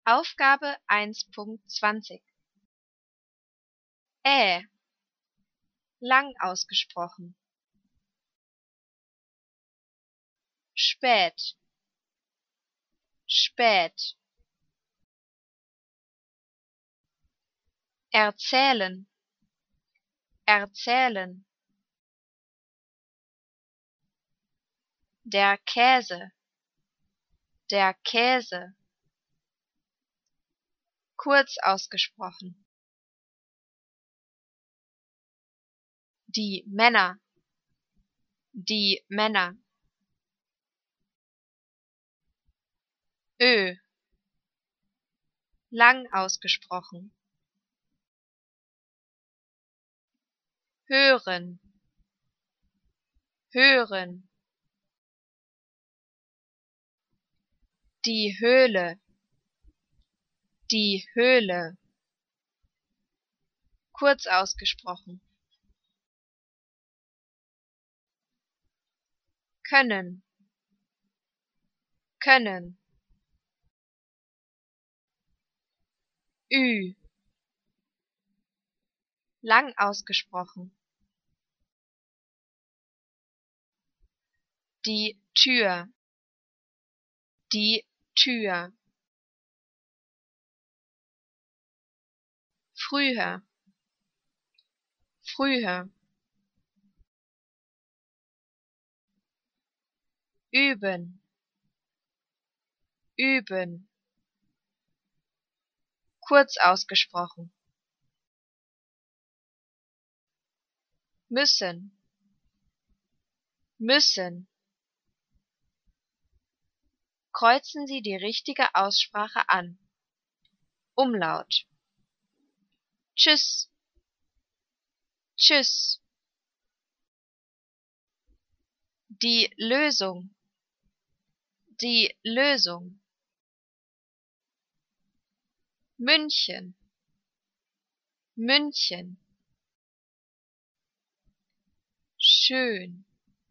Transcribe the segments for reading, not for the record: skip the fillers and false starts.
Aufgabe 1.20 lang ausgesprochen. Spät, spät. Erzählen, erzählen. Der Käse, der Käse. Kurz ausgesprochen. Die Männer, die Männer. Lang ausgesprochen. Hören, hören. Die Höhle, die Höhle. Kurz ausgesprochen. Können, können. Lang ausgesprochen. Die Tür, die Tür. Früher, früher. Üben, üben. Kurz ausgesprochen. Müssen, müssen. Kreuzen Sie die richtige Aussprache an. Umlaut. Tschüss, tschüss. Die Lösung, die Lösung. München, München. Schön,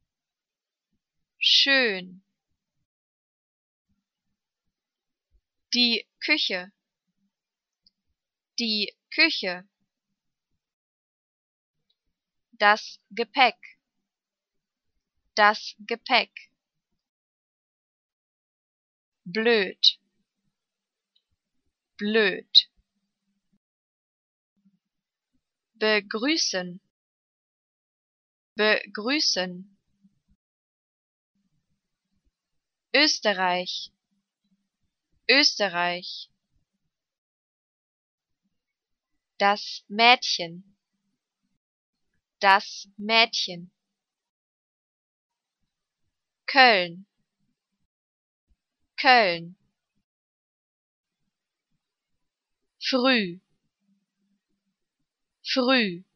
schön. Die Küche, die Küche. Das Gepäck, das Gepäck. Blöd, blöd. Begrüßen, begrüßen. Österreich, Österreich. Das Mädchen, das Mädchen. Köln, Köln. Früh, früh.